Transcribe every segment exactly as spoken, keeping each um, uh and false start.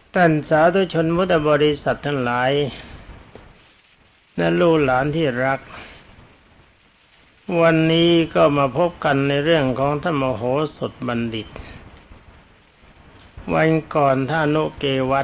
ท่านสาธุชนพุทธบริษัททั้งหลายและลูกหลานที่รักวันนี้ก็มาพบกันในเรื่องของท่านมโหสถบัณฑิตวันก่อนท่านอนุเกวัต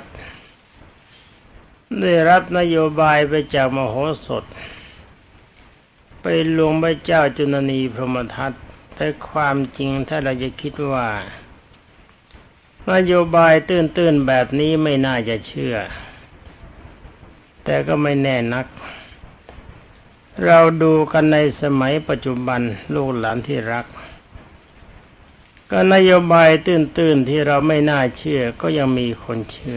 ได้รับนโยบายไปจากมโหสถไปลวงพระเจ้าจุลนีพรหมทัตแต่ความจริงถ้าเราจะคิดว่านโยบายตื้นๆแบบนี้ไม่น่าจะเชื่อแต่ก็ไม่แน่นักเราดูกันในสมัยปัจจุบันลูกหลานที่รักก็นโยบายตื้นๆที่เราไม่น่าเชื่อก็ยังมีคนเชื่อ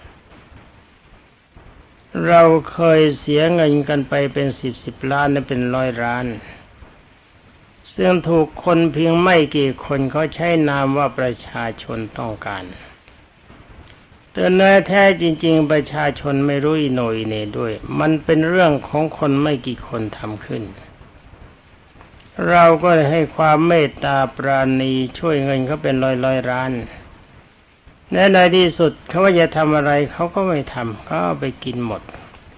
เราเคยเสียเงินกันไปเป็นสิบสิบล้านและเป็นร้อยล้านซึ่งถูกคนเพียงไม่กี่คนเขาใช้นามว่าประชาชนต้องการแต่เนื้อแท้จริงๆประชาชนไม่รู้อิโหนอิเหน่ด้วยมันเป็นเรื่องของคนไม่กี่คนทำขึ้นเราก็ให้ความเมตตาปราณีช่วยเงินเขาเป็นร้อยๆล้านและในที่สุดเขาว่าจะทำอะไรเขาก็ไม่ทำเขาเอาไปกินหมด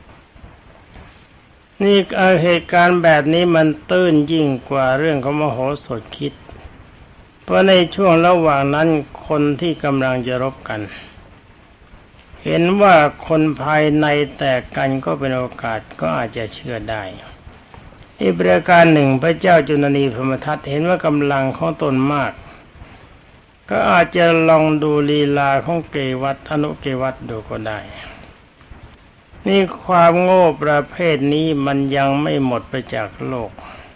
นี่เหตุการณ์แบบนี้มันตื้นยิ่งกว่าเรื่องของมโหสถคิดเพราะในช่วงระหว่างนั้นคนที่กำลังจะรบกันเห็นว่าคนภายในแตกกันก็เป็นโอกาสก็อาจจะเชื่อได้อีกประการหนึ่งพระเจ้าจุลนีพรหมทัตเห็นว่ากำลังของตนมากก็อาจจะลองดูลีลาของเกวัตอนุเกวัตดูก็ได้นี่ความโง่ประเภทนี้มันยังไม่หมดไปจากโลก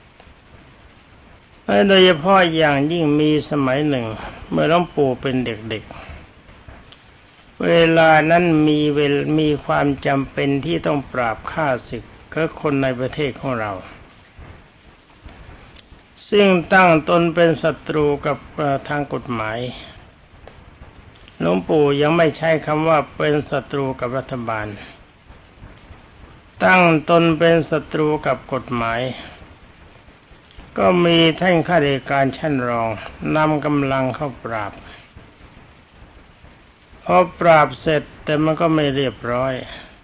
โดยเฉพาะอย่างยิ่งมีสมัยหนึ่งเมื่อหลวงปู่เป็นเด็กๆเวลานั้นมีเวลมีความจำเป็นที่ต้องปราบฆ่าศึกกับคนในประเทศของเราซึ่งตั้งตนเป็นศัตรูกับทางกฎหมายหลวงปู่ยังไม่ใช้คำว่าเป็นศัตรูกับรัฐบาลตั้งตนเป็นศัตรูกับกฎหมายก็มีท่านข้าราชการชั้นรองนำกำลังเข้าปราบพอปราบเสร็จแต่มันก็ไม่เรียบร้อย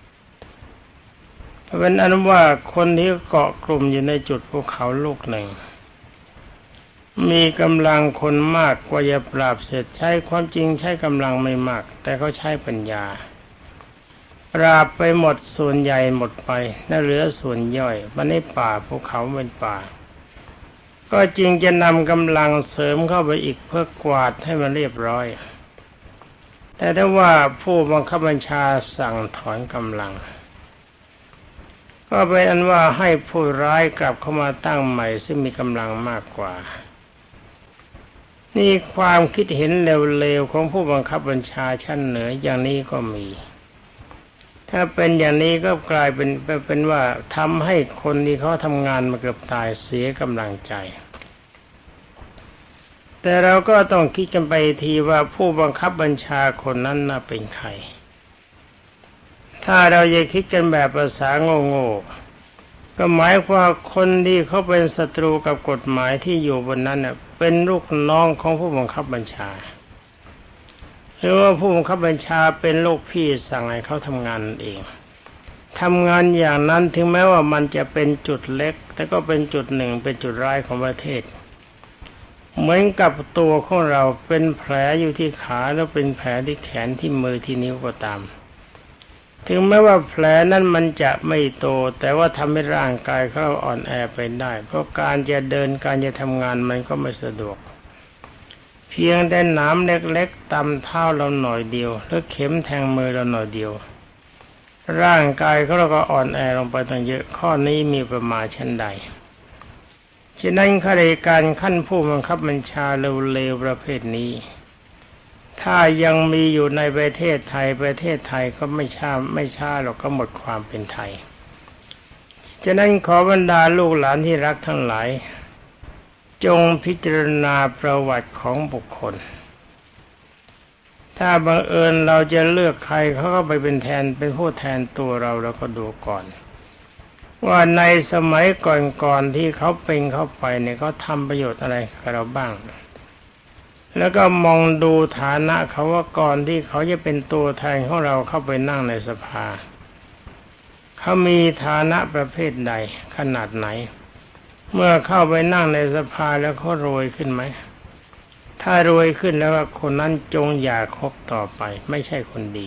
เป็นอันว่าคนที่เกาะกลุ่มอยู่ในจุดภูเขาลูกหนึ่งมีกำลังคนมากกว่าจะปราบเสร็จใช้ความจริงใช้กำลังไม่มากแต่เขาใช้ปัญญาปราบไปหมดส่วนใหญ่หมดไปและเหลือส่วนย่อยมันในป่าภูเขาเป็นป่าก็จริงจะนำกำลังเสริมเข้าไปอีกเพื่อกวาดให้มันเรียบร้อยแต่ถ้าว่าผู้บังคับบัญชาสั่งถอนกำลังก็เป็นอันว่าให้ผู้ร้ายกลับเข้ามาตั้งใหม่ซึ่งมีกำลังมากกว่านี่ความคิดเห็นเลวๆของผู้บังคับบัญชาชั้นเหนืออย่างนี้ก็มีถ้าเป็นอย่างนี้ก็กลายเป็นเป็นว่าทำให้คนที่เขาทำงานมาเกือบตายเสียกำลังใจแต่เราก็ต้องคิดกันไปทีว่าผู้บังคับบัญชาคนนั้นน่ะเป็นใครถ้าเราจะคิดกันแบบภาษาโง่ๆก็หมายความคนที่เขาเป็นศัตรูกับกฎหมายที่อยู่บนนั้นน่ะเป็นลูกน้องของผู้บังคับบัญชาหรือว่าผู้บังคับบัญชาเป็นลูกพี่สั่งให้เขาทำงานเองทำงานอย่างนั้นถึงแม้ว่ามันจะเป็นจุดเล็กแต่ก็เป็นจุดหนึ่งเป็นจุดร้ายของประเทศเหมือนกับตัวของเราเป็นแผลอยู่ที่ขาแล้วเป็นแผลที่แขนที่มือที่นิ้วก็ตามถึงแม้ว่าแผลนั้นมันจะไม่โตแต่ว่าทำให้ร่างกายเขาอ่อนแอไปได้เพราะการจะเดินการจะทำงานมันก็ไม่สะดวกเพียงแต่หนามเล็กๆตำเท้าเราหน่อยเดียวหรือเข็มแทงมือเราหน่อยเดียวร่างกายเขาก็อ่อนแอลงไปตั้งเยอะข้อนี้มีประมาณชั้นใดฉะนั้นข้าราชการขั้นผู้บังคับบัญชาเลวๆประเภทนี้ถ้ายังมีอยู่ในประเทศไทยประเทศไทยก็ไม่ช้าไม่ช้าหรอกก็หมดความเป็นไทยฉะนั้นขอบรรดาลูกหลานที่รักทั้งหลายจงพิจารณาประวัติของบุคคลถ้าบังเอิญเราจะเลือกใครเขาก็ไปเป็นแทนเป็นผู้แทนตัวเราเราก็ดูก่อนว่าในสมัยก่อนๆที่เขาเป็นเข้าไปเนี่ยเขาทำประโยชน์อะไรกับเราบ้างแล้วก็มองดูฐานะเขาว่าก่อนที่เขาจะเป็นตัวแทนของเราเข้าไปนั่งในสภาเขามีฐานะประเภทใดขนาดไหนเมื่อเข้าไปนั่งในสภาแล้วเขารวยขึ้นไหมถ้ารวยขึ้นแล้วคนนั้นจงอย่าคบต่อไปไม่ใช่คนดี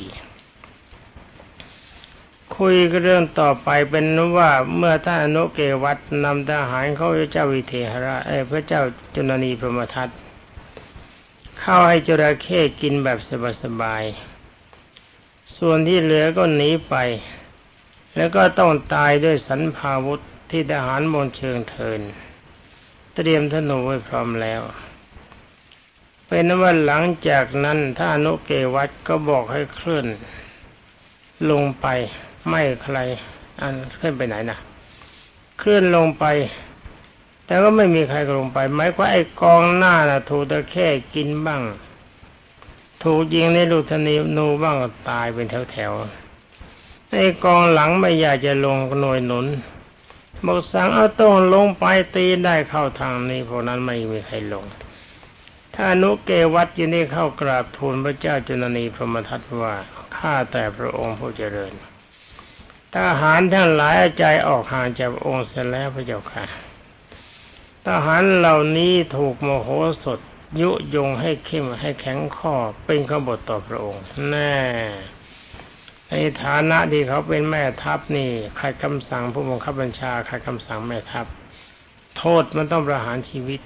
คุยเรื่องต่อไปเป็นว่าเมื่อท่านอนุเกวัตนำทหารเข้าพระเจ้าวิเทหราชพระเจ้าจุลนีพรหมทัตเข้าให้จระเข้กินแบบสบายๆส่วนที่เหลือก็หนีไปแล้วก็ต้องตายด้วยสันพาวุธที่ทหารมนเชิงเทินเตรียมธนูไว้พร้อมแล้วเป็นว่าหลังจากนั้นท่านอนุเกวัตก็บอกให้เคลื่อนลงไปไม่ใครอันขึ้นไปไหนนะเคลื่อนลงไปแต่ก็ไม่มีใครลงไปหมายความไอ้กองหน้าน่ะถูกตะแค่กินบ้างถูกยิงในลูกธนูบ้างก็ตายเป็นแถวๆไอ้กองหลังไม่อยากจะลงหน่วยหนุนบอกสั่งเอาต้องลงไปตีได้เข้าทางนี้พวกนั้นไม่มีใครลงถ้าอนุเกวัตจึงได้เข้ากราบทูลพระเจ้าจุลนีพรหมทัตว่าข้าแต่พระองค์ผู้เจริญทหารทั้งหลายใจออกห่างจากพระองค์เสียแล้วพระเจ้าค่ะทหารเหล่านี้ถูกโมโหสถยุยงให้เข้มให้แข็งข้อเป็นขบฏต่อพระองค์แน่ในฐานะที่เขาเป็นแม่ทัพนี่ขัดคำสั่งผู้บังคับบัญชาขัดคำสั่งแม่ทัพโทษมันต้องประหารชีวิต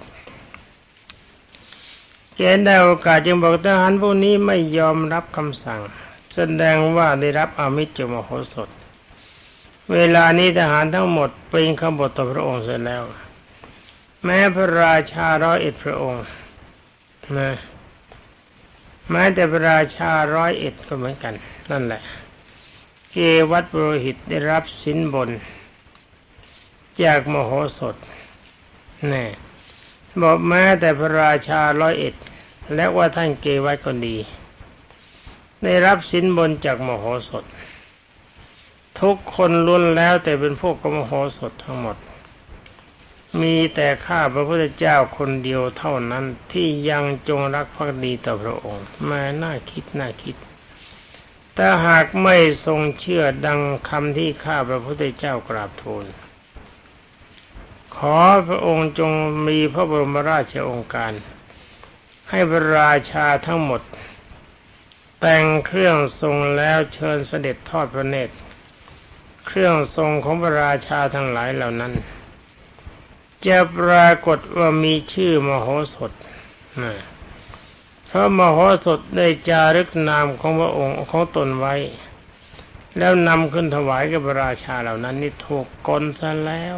แกได้โอกาสจึงบอกทหารพวกนี้ไม่ยอมรับคำสั่งแสดงว่าได้รับอามิสจากมโหสถเวลานี้ทหารทั้งหมดเป็นขบฏต่อพระองค์เสร็จแล้วแม้พระราชาร้อยเอ็ดพระองค์นะแม้แต่พระราชาร้อยเอ็ดก็เหมือนกันนั่นแหละเกวัตปุโรหิตได้รับสินบนจากมโหสถแน่บอกแม้แต่พระราชาร้อยเอ็ดและว่าท่านเกวัตก็ดีได้รับสินบนจากมโหสถทุกคนล้วนแล้วแต่เป็นพวกกมโหสถทั้งหมดมีแต่ข้าพระพุทธเจ้าคนเดียวเท่านั้นที่ยังจงรักภักดีต่อพระองค์แม้น่าคิดน่าคิดแต่หากไม่ทรงเชื่อดังคำที่ข้าพระพุทธเจ้ากราบทูลขอพระองค์จงมีพระบรมราชโองการให้พระราชาทั้งหมดแต่งเครื่องทรงแล้วเชิญเสด็จทอดพระเนตรเครื่องทรงของพระราชาทั้งหลายเหล่านั้นจะปรากฏว่ามีชื่อมโหสถนะเพราะมโหสถได้จารึกนามของพระองค์ของตนไว้แล้วนำขึ้นถวายกับพระราชาเหล่านั้นนี่ถูกกลซะแล้ว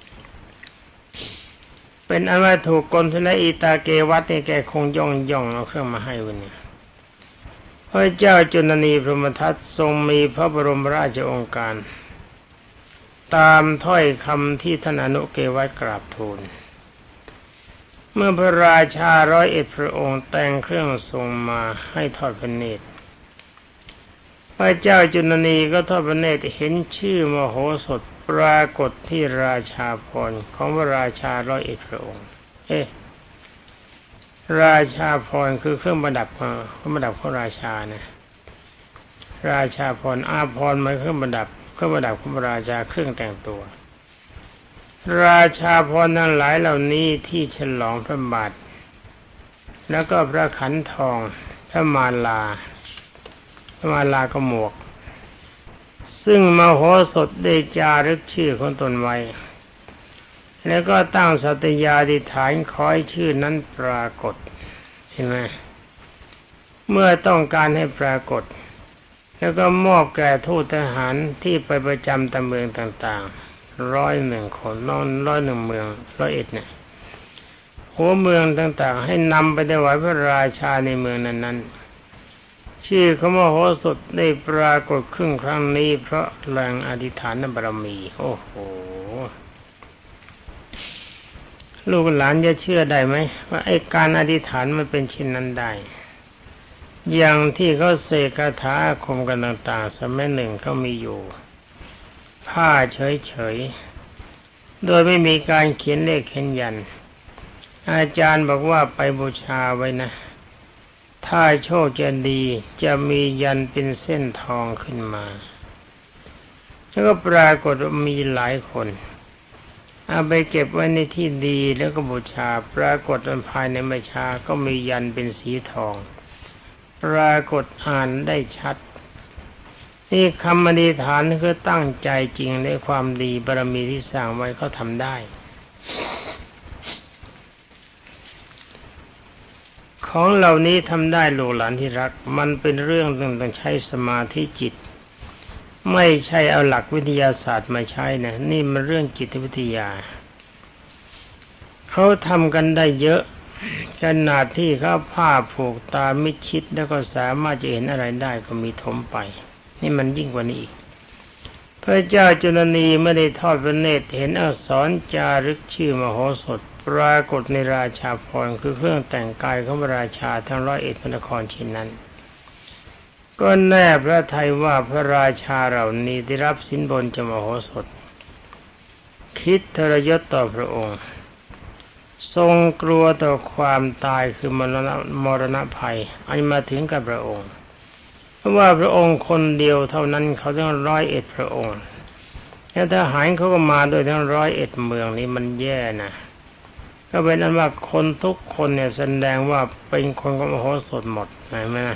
เป็นอันว่าถูกกลซะแล้วอีตาเกวัตนี่แกคงย่องย่องเอาเครื่องมาให้วันนี้พระเจ้าจุลนีพรหมทัตทรงมีพระบรมราชโองการตามถ้อยคำที่ท่านอนุเกวัตกราบทูลเมื่อพระราชาร้อยเอ็ดพระองค์แต่งเครื่องทรงมาให้ทอดพระเนตรพระเจ้าจุลนีก็ทอดพระเนตรเห็นชื่อมโหสถปรากฏที่ราชาพรของพระราชาร้อยเอ็ดพระองค์เอ๊ะราชาพรคือเครื่องประดับเครื่องประดับของราชานะราชาพรอาภรณ์หมายเครื่องประดับเครื่องประดับของพระราชาเครื่องแต่งตัวราชาพรทั้งหลายเหล่านี้ที่ฉลองพระบาทแล้วก็พระขันทองพระมาลาพระมาลากระหมวกซึ่งมโหสถได้จารึกชื่อของตนไว้แล้วก็ตั้งสัตยาธิษฐานขอให้ชื่อนั้นปรากฏเห็นไหมเมื่อต้องการให้ปรากฏแล้วก็มอบแก่ทูตทหารที่ไปประจำตามเมืองต่างๆร้อยหนึ่งคนนอนร้อยหนึ่งเมืองร้อยเอ็ดเนี่ยหัวเมืองต่างๆให้นำไปถวายพระราชาในเมืองนั้นๆชื่อของมโหสถได้ปรากฏขึ้นครั้งนี้เพราะแรงอธิษฐานบารมีโอ้โหลูกหลานจะเชื่อได้ไหมว่าไอ้การอธิษฐานมันเป็นเช่นนั้นได้อย่างที่เขาเสกคาถาอาคมกันต่างๆสมัยหนึ่งเขามีอยู่ผ้าเฉยๆโดยไม่มีการเขียนเลขเขียนยันอาจารย์บอกว่าไปบูชาไว้นะถ้าโชคจะดีจะมียันเป็นเส้นทองขึ้นมาแล้วก็ปรากฏว่ามีหลายคนเอาไปเก็บไว้ในที่ดีแล้วก็บูชาปรากฏว่าภายในไม่ช้าก็มียันเป็นสีทองปรากฏอ่านได้ชัดนี่คำอธิษฐานคือตั้งใจจริงในความดีบารมีที่สร้างไว้เขาทำได้ของเหล่านี้ทำได้ลูกหลานที่รักมันเป็นเรื่องหนึ่งต้องใช้สมาธิจิตไม่ใช่เอาหลักวิทยาศาสตร์มาใช้นะนี่มันเรื่องจิตวิทยาเขาทำกันได้เยอะขนาดที่เขาผ้าผูกตามิดชิดแล้วก็สามารถจะเห็นอะไรได้ก็มีถมไปนี่มันยิ่งกว่านี้อีกพระเจ้าจุลนีไม่ได้ทอดพระเนตรเห็นอักษรจารึกชื่อมโหสถปรากฏในราชาภรณ์คือเครื่องแต่งกายของพระราชาทั้งร้อยเอ็ดพระนครเช่นนั้นก็แน่พระทัยว่าพระราชาเหล่านี้ได้รับสินบนจากมโหสถคิดทรยศต่อพระองค์ทรงกลัวต่อความตายคือมรณะมรณะภัยอันมาถึงกับพระองค์เพราะว่าพระองค์คนเดียวเท่านั้นเขาทั้งร้อยเอ็ดพระองค์แล้วทหารเขาก็มาโดยทั้งร้อยเอ็ดเมืองนี้มันแย่นะก็เป็นอันว่าคนทุกคนเนี่ยแสดงว่าเป็นคนของมโหสถหมดเห็นไหมนะ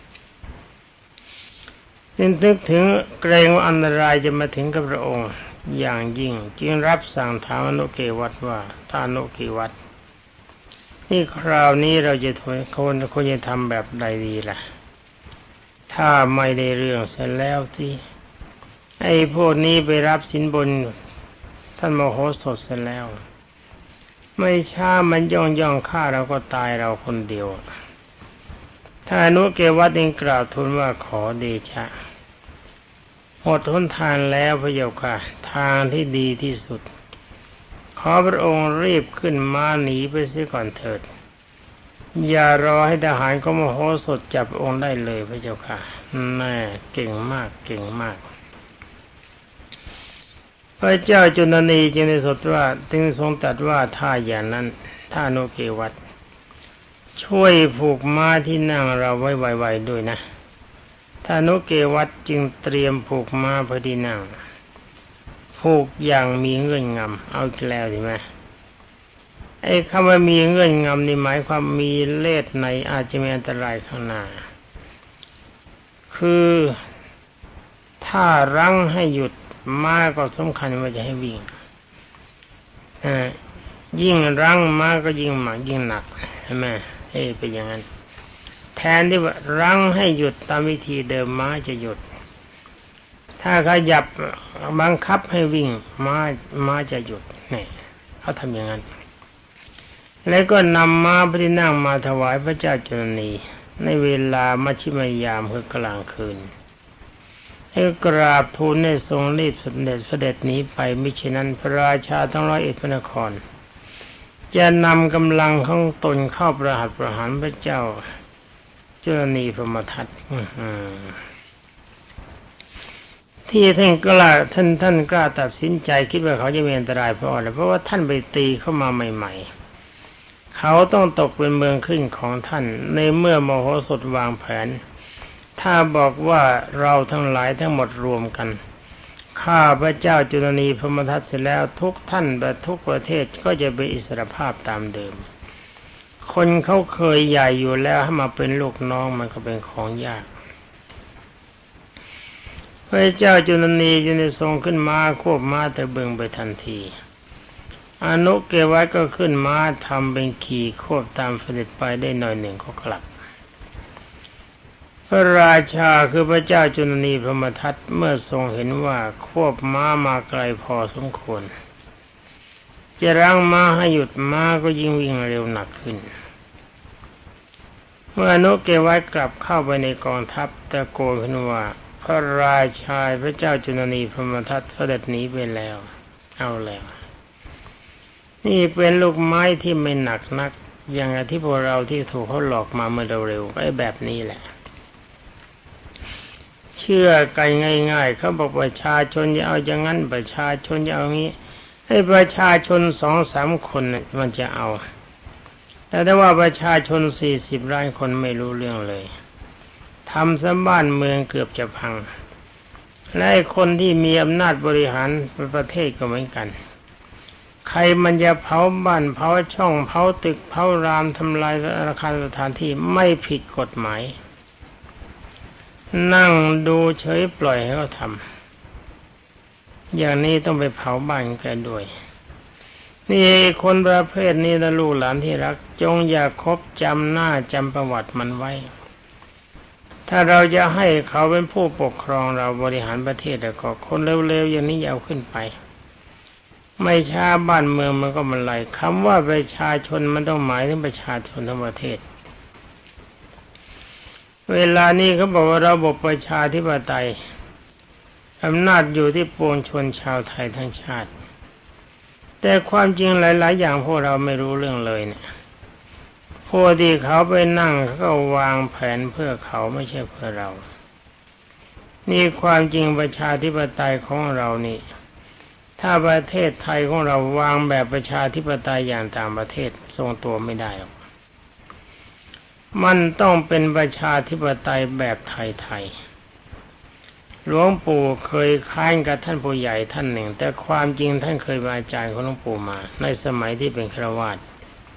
นึกถึงเกรงว่าอันตรายจะมาถึงกับพระองค์อย่างยิ่งจึงรับสั่งถามอนุเกวัตว่าถ้าอนุเกวัตนี่คราวนี้เราจะควรควรจะทำแบบใดดีล่ะถ้าไม่ได้เรื่องเสร็จแล้วที่ไอ้พวกนี้ไปรับสินบนท่านมโหสถเสร็จแล้วไม่ช้ามันย่องย่องฆ่าเราก็ตายเราคนเดียวถ้าอนุเกวัตเองกล่าวทูลว่าขอเดชะหมดหนทางแล้วพระเจ้าค่ะทางที่ดีที่สุดขอพระองค์รีบขึ้นม้าหนีไปเสียก่อนเถิดอย่ารอให้ทหารของมโหสถจับองค์ได้เลยพระเจ้าค่ะแม่เก่งมากเก่งมากพระเจ้าจุลนีจึงได้สดว่าจึงทรงตรัสว่าถ้าอย่างนั้นถ้าอนุเกวัตช่วยผูกม้าที่นั่งเราไว้ไวๆด้วยนะถ้าอนุเกวัตจึงเตรียมผูกม้าเพื่อที่นั่งผูกอย่างมีเงื่อนงำเอาอีกแล้วใช่ไหมไอ้คำว่ามีเงื่อนงำนี่หมายความมีเลสในอาจจะมีอันตรายข้างหน้าคือถ้ารั้งให้หยุดม้าก็สำคัญว่าจะให้วิ่งอ่ายิ่งรั้งม้าก็ยิ่งหนักยิ่งหนักใช่ไหมเอ้เป็นอย่างนั้นแทนที่ว่ารั้งให้หยุดตามวิธีเดิมม้าจะหยุดถ้าขยับบังคับให้วิ่งม้าม้าจะหยุดนี่เขาทำอย่างนั้นแล้วก็นำม้าพระที่นั่งมาถวายพระเจ้าจุลนีในเวลามัชฌิมยามคือกลางคืนให้กราบทูลให้ทรงรีบเสด็จเสด็จหนีไปมิฉะนั้นพระราชาทั้งร้อยเอ็ดพระนครจะนำกำลังของตนเข้าประหัตประหารพระเจ้าจุลนีพรหมทัตที่ท่านกล้าท่านท่านกล้าตัดสินใจคิดว่าเขาจะมีอันตรายเพราะอะไรเพราะว่าท่านไปตีเข้ามาใหม่ๆเขาต้องตกเป็นเมืองขึ้นของท่านในเมื่อมโหสถวางแผนถ้าบอกว่าเราทั้งหลายทั้งหมดรวมกันข้าพระเจ้าจุลนีพรหมทัตเสร็จแล้วทุกท่านและทุกประเทศก็จะเป็นอิสรภาพตามเดิมคนเขาเคยใหญ่อยู่แล้วให้มาเป็นลูกน้องมันก็เป็นของยากพระเจ้าจุลนีจึงได้ทรงขึ้นม้าควบม้าตะบึงไปทันทีอนุเกวัตก็ขึ้นม้าทำเป็นขี่ควบตามเสด็จไปได้หน่อยหนึ่งก็กลับพระราชาคือพระเจ้าจุลนีพรหมทัตเมื่อทรงเห็นว่าควบม้ามาไกลพอสมควรจะรั้งม้าให้หยุดม้าก็ยิ่งวิ่งเร็วหนักขึ้นเมื่ออนุเกวัตกลับเข้าไปในกองทัพตะโกนขึ้นว่าพระราชาพระเจ้าจุลนีพรหมทัตเสด็จหนีไปแล้วเอาแล้วนี่เป็นลูกไม้ที่ไม่หนักนักอย่างที่พวกเราที่ถูกเขาหลอกมาเมื่อเร็วๆก็ไอ้แบบนี้แหละเชื่อกันง่ายๆเขาบอกประชาชนจะเอาอย่างนั้นประชาชนจะเอางี้ให้ประชาชนสองสามคนมันจะเอาแต่ถ้าว่าประชาชนสี่สิบล้านคนไม่รู้เรื่องเลยทำซะบ้านเมืองเกือบจะพังและคนที่มีอำนาจบริหารประเทศก็เหมือนกันใครมันจะเผาบ้านเผาช่องเผาตึกเผารามทำลายอาคารสถานที่ไม่ผิดกฎหมายนั่งดูเฉยปล่อยให้เขาทำอย่างนี้ต้องไปเผาบ้านกันด้วยนี่คนประเภทนี้นะลูกหลานที่รักจงอย่าคบจำหน้าจำประวัติมันไว้ถ้าเราจะให้เขาเป็นผู้ปกครองเราบริหารประเทศแล้วก็คนเร็วๆอย่างนี้อย่าเอาขึ้นไปไม่ช้าบ้านเมืองมันก็มันไหลคำว่าประชาชนมันต้องหมายถึงประชาชนทั้งประเทศเวลานี้เขาบอกว่าระบบประชาธิปไตยอำนาจอยู่ที่ปวงชนชาวไทยทั้งชาติแต่ความจริงหลายๆอย่างพวกเราไม่รู้เรื่องเลยเนี่ยพวกที่เขาไปนั่งเขาก็วางแผนเพื่อเขาไม่ใช่เพื่อเรานี่ความจริงประชาธิปไตยของเรานี่ถ้าประเทศไทยของเราวางแบบประชาธิปไตยอย่างต่างประเทศทรงตัวไม่ได้หรอกมันต้องเป็นประชาธิปไตยแบบไทยๆหลวงปู่เคยค้านกับท่านผู้ใหญ่ท่านหนึ่งแต่ความจริงท่านเคยเป็นอาจารย์ของหลวงปู่มาในสมัยที่เป็นฆราวาส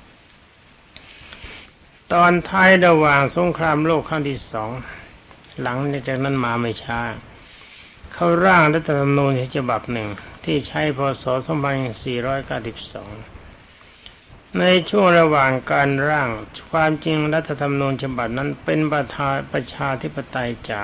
ตอนท้ายระหว่างสงครามโลกครั้งที่สองหลังจากนั้นมาไม่ช้าเขาร่างรัฐธรรมนูญฉบับหนึ่งที่ใช้พ.ศ. สองพันสี่ร้อยเก้าสิบสองในช่วงระหว่างการร่างความจริงรัฐธรรมนูญฉบับนั้นเป็นประชาประชาธิปไตยจ๋า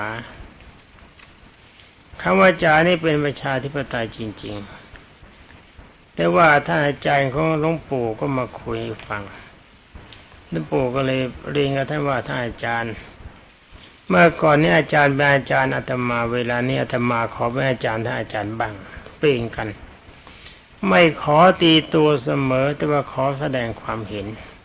คำว่าจ๋านี่เป็นประชาธิปไตยจริงๆแต่ว่าท่านอาจารย์ของหลวงปู่ก็มาคุยให้ฟังหลวงปู่ก็เลยเรียนกับท่านว่าท่านอาจารย์เมื่อก่อนนี้อาจารย์เป็นอาจารย์อาตมาเวลานี้อาตมาขอเป็นอาจารย์ท่านอาจารย์บ้างเปลี่ยนกันไม่ขอตีตัวเสมอแต่ว่าขอแสดงความเห็น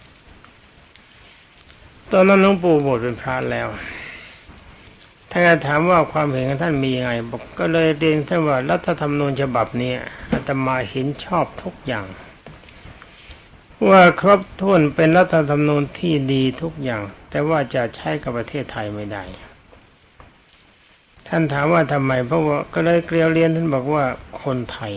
ตอนนั้นหลวงปู่บวชเป็นพระแล้วท่านถามว่าความเห็นของท่านมียังไงบอกก็เลยเรียนท่านว่ารัฐธรรมนูญฉบับนี้อาตมาเห็นชอบทุกอย่างว่าครบถ้วนเป็นรัฐธรรมนูญที่ดีทุกอย่างแต่ว่าจะใช้กับประเทศไทยไม่ได้ท่านถามว่าทำไมเพราะว่าก็เลยเกลียวเรียนท่านบอกว่าคนไทย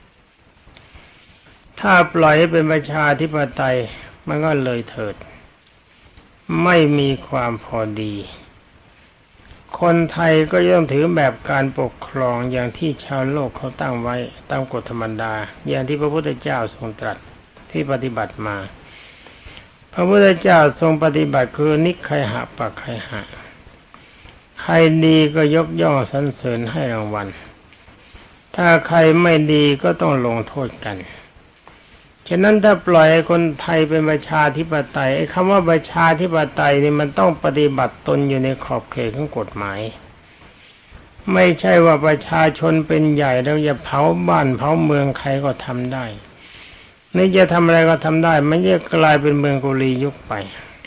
ถ้าปล่อยให้เป็นประชาธิปไตยมันก็เลยเถิดไม่มีความพอดีคนไทยก็ย่อมถือแบบการปกครองอย่างที่ชาวโลกเขาตั้งไว้ตามกฎธรรมดาอย่างที่พระพุทธเจ้าทรงตรัสที่ปฏิบัติมาพระพุทธเจ้าทรงปฏิบัติคือนิไคหะปักไคหะใครดีก็ยกย่องสรรเสริญให้รางวัลถ้าใครไม่ดีก็ต้องลงโทษกันฉะนั้นถ้าปล่อยให้คนไทยเป็นประชาธิปไตยไอ้คำว่าประชาธิปไตยนี่มันต้องปฏิบัติตนอยู่ในขอบเขตของกฎหมายไม่ใช่ว่าประชาชนเป็นใหญ่แล้วจะเผาบ้านเผาเมืองใครก็ทำได้นี่จะทำอะไรก็ทำได้ไม่จะกลายเป็นเมืองกุลียุคไป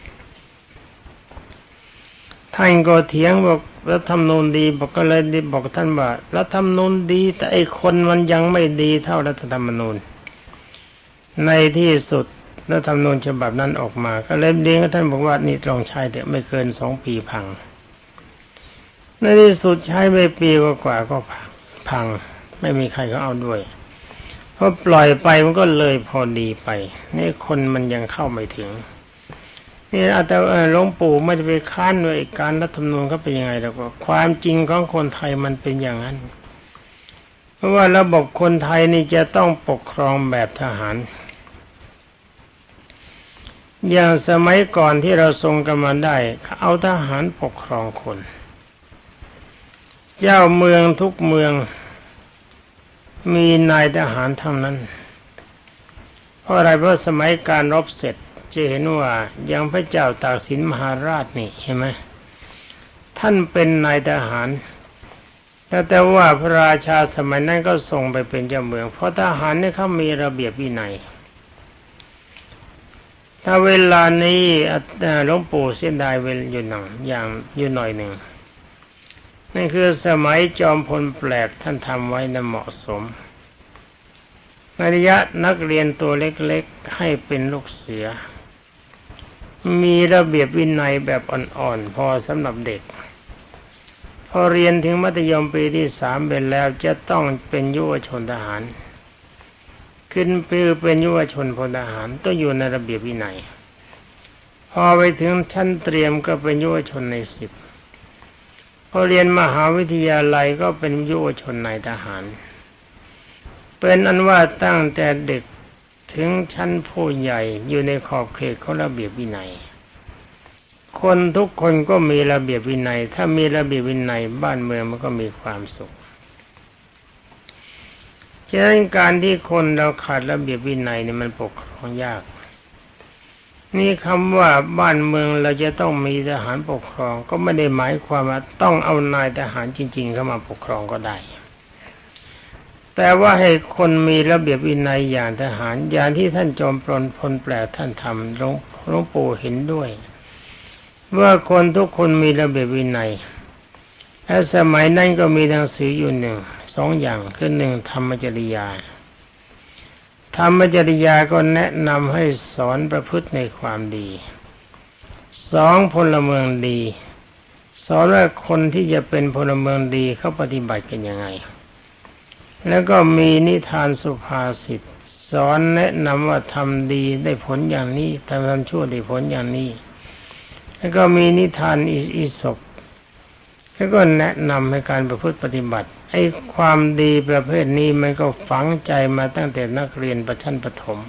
ท่านก็เถียงบอกรัฐธรรมนูญดีบอกก็เลยบอกท่านว่ารัฐธรรมนูญดีแต่ไอ้คนมันยังไม่ดีเท่ารัฐธรรมนูญในที่สุดรัฐธรรมนูญฉบับนั้นออกมาก็เลยเรียนกับท่านบอกว่านี่ลองใช้เถอะไม่เกินสองปีพังในที่สุดใช้ไปปีกว่าๆก็พังพังไม่มีใครเขาเอาด้วยเพราะปล่อยไปมันก็เลยพอดีไปนี่คนมันยังเข้าไม่ถึงนี่อาจจะหลวงปู่ไม่ได้ไปค้านว่าการรัฐธรรมนูญเขาเป็นยังไงแล้วก็ความจริงของคนไทยมันเป็นอย่างนั้นเพราะว่าระบบคนไทยนี่จะต้องปกครองแบบทหารอย่างสมัยก่อนที่เราทรงกันมาได้เอาทหารปกครองคนเจ้าเมืองทุกเมืองมีนายทหารทั้งนั้นเพราะอะไรเพราะสมัยการรบเสร็จจะเห็นว่าอย่างพระเจ้าตากสินมหาราชนี่เห็นไหมท่านเป็นนายทหารแต่แต่ว่าพระราชาสมัยนั้นก็ส่งไปเป็นเจ้าเมืองเพราะทหารเนี่ยเขามีระเบียบวินัยถ้าเวลานี้หลวงปู่เสียดายเวลอยู่หน่อยอย่างอยู่หน่อยหนึ่งนั่นคือสมัยจอมพลแปลกท่านทำไว้น่ะเหมาะสมในระยะนักเรียนตัวเล็กๆให้เป็นลูกเสือมีระเบียบวินัยแบบอ่อนๆพอสำหรับเด็กพอเรียนถึงมัธยมปีที่สามเป็นแล้วจะต้องเป็นยุวชนทหารขึ้นไปเป็นยุวชนพลทหารต้องอยู่ในระเบียบวินัยพอไปถึงชั้นเตรียมก็เป็นยุวชนในสิบพอเรียนมหาวิทยาลัยก็เป็นยุวชนนายทหารเป็นอันว่าตั้งแต่เด็กถึงชั้นผู้ใหญ่อยู่ในขอบเขตของระเบียบวินัยคนทุกคนก็มีระเบียบวินัยถ้ามีระเบียบวินัยบ้านเมืองมันก็มีความสุขฉะนั้นการที่คนเราขาดระเบียบวินัยเนี่ยมันปกครองยากนี่คำว่าบ้านเมืองเราจะต้องมีทหารปกครองก็ไม่ได้หมายความว่าต้องเอานายทหารจริงๆเข้ามาปกครองก็ได้แต่ว่าให้คนมีระเบียบวินัยอย่างทหารอย่างที่ท่านจอมพลพลแปลท่านทำหลวงหลวงปู่เห็นด้วยว่าคนทุกคนมีระเบียบวินัยและสมัยนั้นก็มีหนังสืออยู่หนึ่งสองอย่างคือหนึ่งธรรมจริยาธรรมจริยาก็แนะนำให้สอนประพฤติในความดีสองพลเมืองดีสอนว่าคนที่จะเป็นพลเมืองดีเขาปฏิบัติกันยังไงแล้วก็มีนิทานสุภาษิตสอนแนะนำว่าทำดีได้ผลอย่างนี้ทำชั่วได้ผลอย่างนี้แล้วก็มีนิทานอิศบแล้วก็แนะนำให้การประพฤติปฏิบัติไอ้ความดีประเภทนี้มันก็ฝังใจมาตั้งแต่นักเรียนประชั้นประถม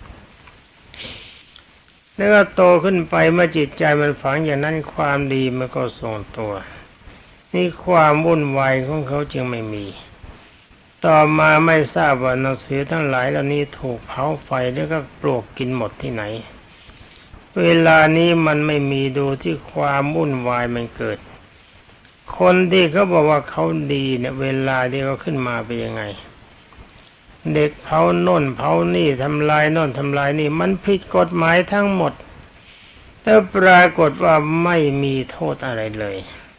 แล้วก็โตขึ้นไปเมื่อจิตใจมันฝังอย่างนั้นความดีมันก็ทรงตัวนี่ความวุ่นวายของเขาจึงไม่มีต่อมาไม่ทราบว่าหนังสือทั้งหลายเหล่านี้ถูกเผาไฟแล้วก็ปลวกกินหมดที่ไหนเวลานี้มันไม่มีดูที่ความวุ่นวายมันเกิดคนที่เขาบอกว่าเขาดีเนี่ยเวลาที่เขาขึ้นมาเป็นยังไงเด็กเผาโน่นเผานี่ทำลายโน่นทำลายนี่มันผิดกฎหมายทั้งหมดแต่ปรากฏว่าไม่มีโทษอะไรเลย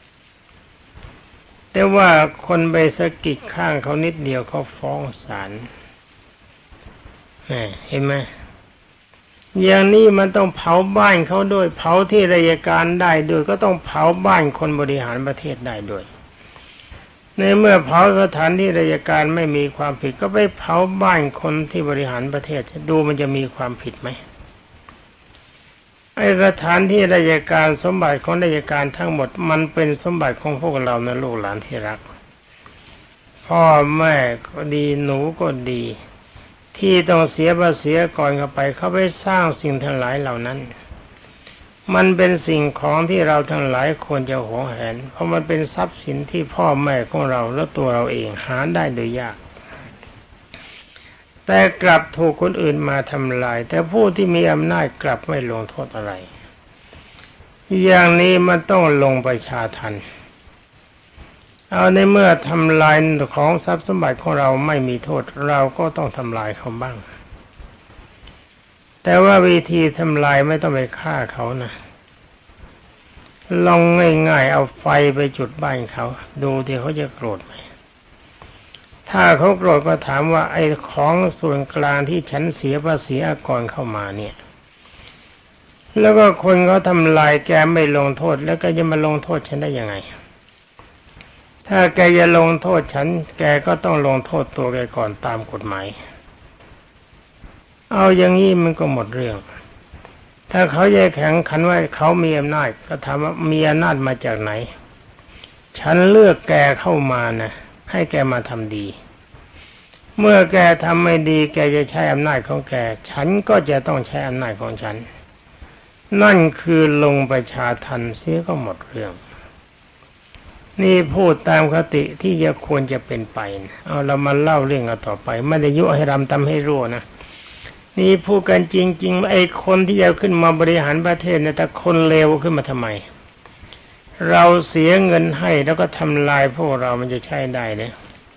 แต่ว่าคนไปสะกิดข้างเขานิดเดียวเขาฟ้องศาลเห็นไหมอย่างนี้มันต้องเผาบ้านเขาด้วยเผาที่ราชการได้ด้วยก็ต้องเผาบ้านคนบริหารประเทศได้ด้วยในเมื่อเผาสถานที่ราชการไม่มีความผิดก็ไปเผาบ้านคนที่บริหารประเทศจะดูมันจะมีความผิดไหมไอ้สถานที่ราชการสมบัติของราชการทั้งหมดมันเป็นสมบัติของพวกเรานะลูกหลานที่รักพ่อแม่ก็ดีหนูก็ดีที่ต้องเสียภาษีก่อนเข้าไปเขาไปสร้างสิ่งทั้งหลายเหล่านั้นมันเป็นสิ่งของที่เราทั้งหลายควรจะหวงแหนเพราะมันเป็นทรัพย์สินที่พ่อแม่ของเราและตัวเราเองหาได้โดยยากแต่กลับถูกคนอื่นมาทำลายแต่ผู้ที่มีอำนาจกลับไม่ลงโทษอะไรอย่างนี้มันต้องลงประชาทัณฑ์เอาในเมื่อทำลายของทรัพย์สมบัติของเราไม่มีโทษเราก็ต้องทำลายเขาบ้างแต่ว่าวิธีทำลายไม่ต้องไปฆ่าเขานะลองง่ายๆเอาไฟไปจุดบ้านเขาดูที่เขาจะโกรธไหมถ้าเขาโกรธก็ถามว่าไอ้ของส่วนกลางที่ฉันเสียภาษีอากรเข้ามาเนี่ยแล้วก็คนเขาทำลายแกไม่ลงโทษแล้วก็จะมาลงโทษฉันได้ยังไงถ้าแกจะลงโทษฉันแกก็ต้องลงโทษตัวแกก่อนตามกฎหมายเอาอย่างนี้มันก็หมดเรื่องถ้าเขาจะแข่งขันว่าเขามีอำนาจก็ถามว่ามีอำนาจมาจากไหนฉันเลือกแกเข้ามานะให้แกมาทำดีเมื่อแกทำไม่ดีแกจะใช้อำนาจของแกฉันก็จะต้องใช้อำนาจของฉันนั่นคือลงประชาทัณฑ์เสียก็หมดเรื่องนี่พูดตามคติที่จะควรจะเป็นไปเอาเรามาเล่าเรื่องกันต่อไปไม่ได้ยุให้รำทำให้รู้นะนี่พูดกันจริงๆไอ้คนที่จะขึ้นมาบริหารประเทศเนี่ยแต่คนเลวขึ้นมาทำไมเราเสียเงินให้แล้วก็ทำลายพวกเรามันจะใช้ได้เนี่ย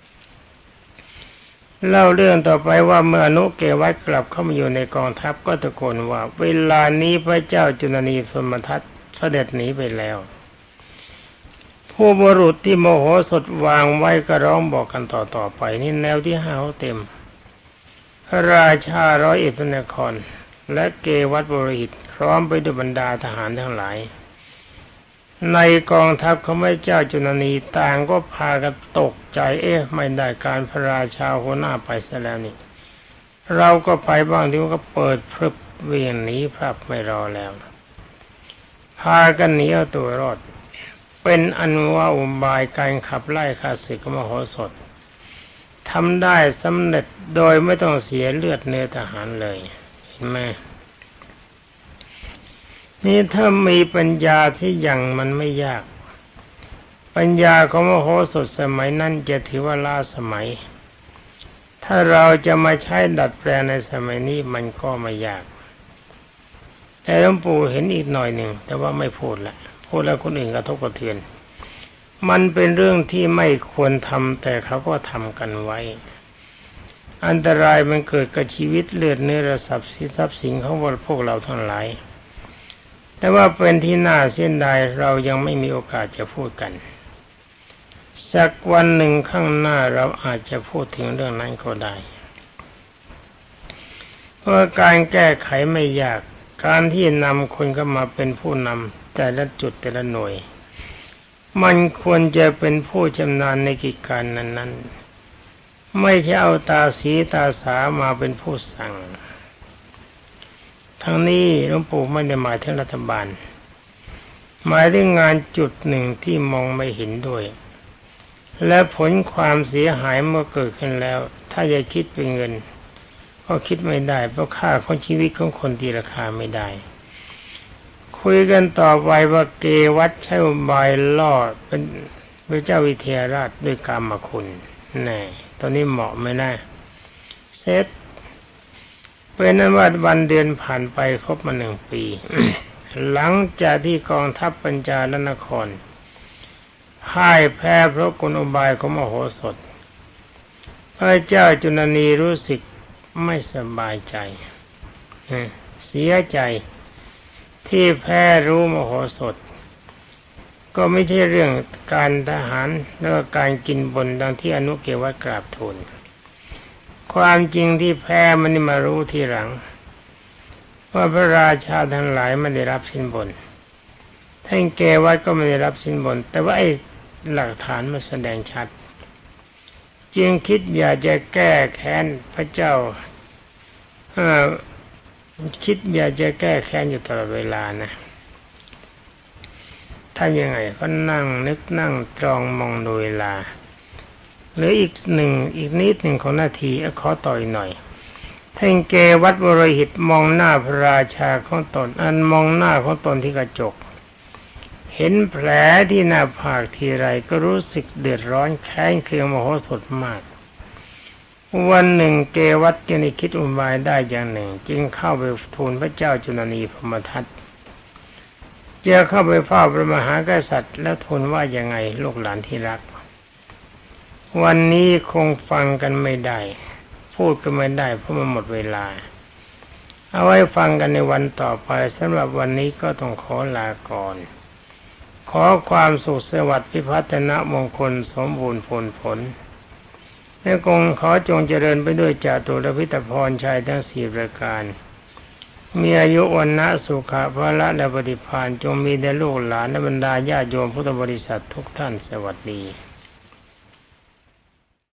เล่าเรื่องต่อไปว่าเมื่ออนุเกวัตกลับเข้ามาอยู่ในกองทัพก็ตะโกนว่าเวลานี้พระเจ้าจุลนีพรหมทัตเสด็จหนีไปแล้วผู้บุรุษที่โมโหสดวางไว้ก็ร้องบอกกันต่อๆไปนี่แนวที่ห้าเต็มพระราชาร้อยเอ็ดพระนครและเกวัฏบริหิตพร้อมไปด้วยบรรดาทหารทั้งหลายในกองทัพของพระเจ้าจุลนีต่างก็พากันตกใจเอ๊ะไม่ได้การพระราชาหัวหน้าไปซะแล้วนี่เราก็ไปบ้างที่ว่าก็เปิดพรึบเวียงหนีพรับไม่รอแล้วพากันหนีเอาตัวรอดเป็นอันว่าอุบายการขับไล่ข้าศึกมโหสถทำได้สำเร็จโดยไม่ต้องเสียเลือดเนื้อทหารเลยเห็นไหมนี่ถ้ามีปัญญาที่ยังมันไม่ยากปัญญาของมโหสถสมัยนั้นจะถือว่าล้าสมัยถ้าเราจะมาใช้ดัดแปลงในสมัยนี้มันก็ไม่ยากแต่หลวงปู่เห็นอีกหน่อยหนึ่งแต่ว่าไม่พูดละพูดแล้วคนอื่นกระทบกระเทือนมันเป็นเรื่องที่ไม่ควรทำแต่เขาก็ทำกันไว้อันตรายมันเกิดกับชีวิตเลือดเนื้อทรัพย์สินทรัพย์สินของพวกเราทั้งหลายแต่ว่าเป็นที่น่าเสียดายเรายังไม่มีโอกาสจะพูดกันสักวันหนึ่งข้างหน้าเราอาจจะพูดถึงเรื่องนั้นก็ได้เพราะการแก้ไขไม่ยากการที่นำคนเข้ามาเป็นผู้นำแต่ละจุดแต่ละหน่วยมันควรจะเป็นผู้ชำนาญในกิจการนั้นๆไม่ใช่เอาตาสีตาสามาเป็นผู้สั่งทั้งนี้หลวงปู่ไม่ได้หมายถึงรัฐบาลหมายถึงงานจุดหนึ่งที่มองไม่เห็นด้วยและผลความเสียหายเมื่อเกิดขึ้นแล้วถ้าจะคิดเป็นเงินก็คิดไม่ได้เพราะค่าของชีวิตของคนตีราคาไม่ได้คุยกันต่อไปว่าเกวัฏใช้อุบายล่อเป็นพระเจ้าวิเทหราชด้วยกามคุณแน่ตอนนี้เหมาะไหมนะเซตเป็นนั้นว่าวันเดือนผ่านไปครบมาหนึ่งปี หลังจากที่กองทัพปัญจาลนครพ่ายแพ้เพราะกลอุบายของมโหสถพระเจ้าจุลนีรู้สึกไม่สบายใจเสียใจที่แพ้รู้มโหสถก็ไม่ใช่เรื่องการทหารและการกินบนดังที่อนุเกวัฏกราบทูลความจริงที่แพ้มันนี่มารู้ทีหลังว่าพระราชาทั้งหลายไม่ได้รับสินบนท่านเกวัฏก็ไม่ได้รับสินบนแต่ว่าไอ้หลักฐานมันแสดงชัดจึงคิดอยากจะแก้แค้นพระเจ้าคิดอยากจะแก้แค้นอยู่ตลอดเวลานะทำยังไงก็นั่งนึกนั่งตรองมองดูเวลาหรืออีกหนึ่งอีกนิดหนึ่งของนาทีขอต่ออีกหน่อยท่านเกวัฏบริหิตมองหน้าพระราชาของตนอันมองหน้าของตนที่กระจกเห็นแผลที่หน้าผากทีไรก็รู้สึกเดือดร้อนแค้นเคืองมโหสถมากวันหนึ่งเกวัฏจึงได้คิดอุบายได้อย่างหนึ่งจึงเข้าไปทูลพระเจ้าจุลนีพรหมทัตจะเข้าไปเฝ้าพระมหากษัตริย์แล้วทูลว่ายังไงลูกหลานที่รักวันนี้คงฟังกันไม่ได้พูดกันไม่ได้เพราะมันหมดเวลาเอาไว้ฟังกันในวันต่อไปสำหรับวันนี้ก็ต้องขอลาก่อนขอความสุขสวัสดิ์พิพัฒนมงคลสมบูรณ์ผลผลและคงขอจงเจริญไปด้วยจตุรพิตรพรชัยทั้งสี่ประการมีอายุวันนะสุขะพละและปฏิภาณจงมีแด่ลูกหลานและบรรดาญาติโยมพุทธบริษัททุกท่านสวัสดี